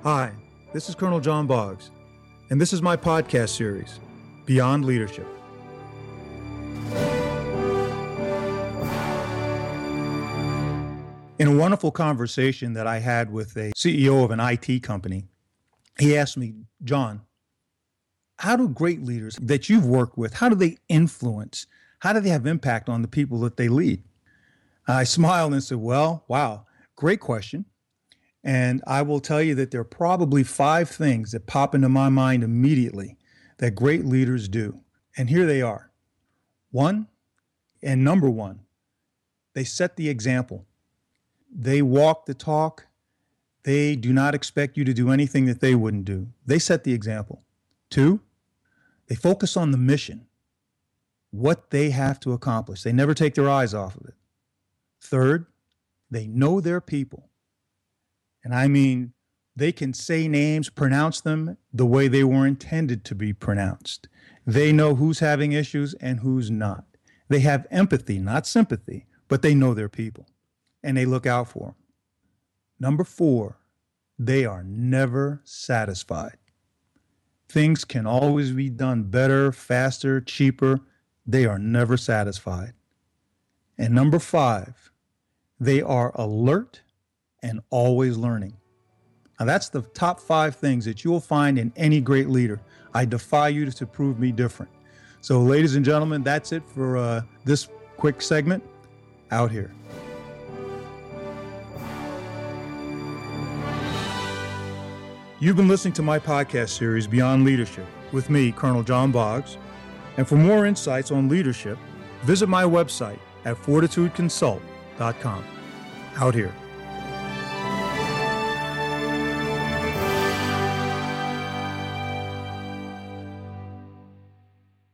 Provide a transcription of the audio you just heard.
Hi, this is Colonel John Boggs, and this is my podcast series, Beyond Leadership. In a wonderful conversation that I had with a CEO of an IT company, he asked me, John, how do great leaders that you've worked with, how do they influence, how do they have impact on the people that they lead? I smiled and said, well, wow, great question. And I will tell you that there are probably 5 things that pop into my mind immediately that great leaders do. And here they are. Number one, they set the example. They walk the talk. They do not expect you to do anything that they wouldn't do. They set the example. 2, they focus on the mission, what they have to accomplish. They never take their eyes off of it. 3rd, they know their people. And I mean, they can say names, pronounce them the way they were intended to be pronounced. They know who's having issues and who's not. They have empathy, not sympathy, but they know their people and they look out for them. Number 4, they are never satisfied. Things can always be done better, faster, cheaper. They are never satisfied. And number 5, they are alert and always learning. Now that's the top 5 things that you will find in any great leader. I defy you to prove me different. So ladies and gentlemen, that's it for this quick segment. Out here. You've been listening to my podcast series, Beyond Leadership, with me, Colonel John Boggs. And for more insights on leadership, visit my website at fortitudeconsult.com. Out here.